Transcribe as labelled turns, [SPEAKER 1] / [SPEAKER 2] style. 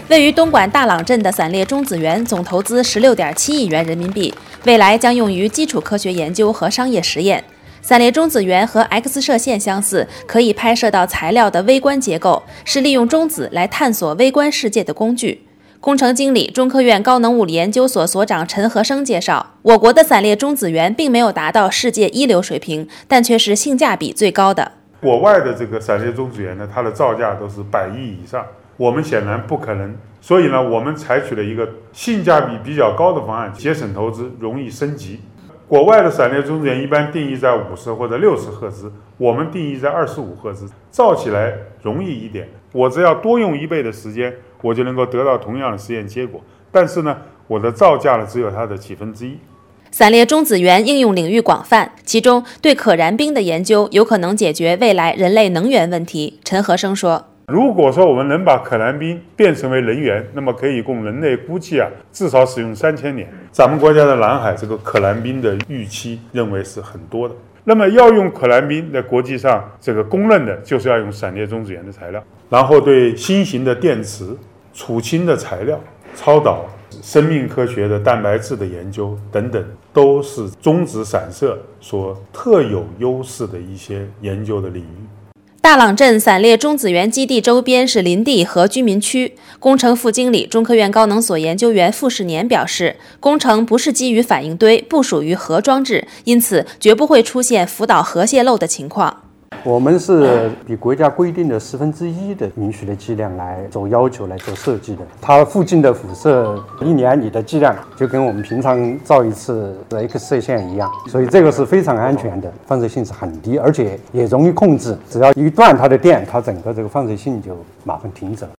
[SPEAKER 1] 位于东莞大朗镇的散列中子源总投资16.7亿元人民币，未来将用于基础科学研究和商业实验。散列中子源和 X 射线相似，可以拍摄到材料的微观结构，是利用中子来探索微观世界的工具。工程经理、中科院高能物理研究所所长陈和生介绍，我国的散列中子源并没有达到世界一流水平，但却是性价比最高的。
[SPEAKER 2] 国外的这个散列中子源呢，它的造价都是100亿以上，我们显然不可能。所以呢，我们采取了一个性价比比较高的方案，节省投资，容易升级。国外的散列中子源一般定义在50或者60赫兹，我们定义在25赫兹，造起来容易一点。我只要多用1倍的时间，我就能够得到同样的实验结果。但是呢，我的造价呢只有它的1/1000。
[SPEAKER 1] 散列中子源应用领域广泛，其中对可燃冰的研究有可能解决未来人类能源问题。陈和生说，
[SPEAKER 2] 如果说我们能把可燃冰变成为能源，那么可以供人类估计至少使用3000年。咱们国家的南海这个可燃冰的预期认为是很多的。那么要用可燃冰，在国际上这个公认的就是要用散列中子源的材料，然后对新型的电池、储氢的材料、超导、生命科学的蛋白质的研究等等，都是中子散射所特有优势的一些研究的领域。
[SPEAKER 1] 大朗镇散列中子源基地周边是林地和居民区。工程副经理、中科院高能所研究员傅世年表示，工程不是基于反应堆，不属于核装置，因此绝不会出现福岛核泄漏的情况。
[SPEAKER 3] 我们是比国家规定的1/10的允许的剂量来做要求来做设计的。它附近的辐射1年里的剂量就跟我们平常照一次 X 射线一样，所以这个是非常安全的，放射性是很低，而且也容易控制。只要一断它的电，它整个这个放射性就马上停止了。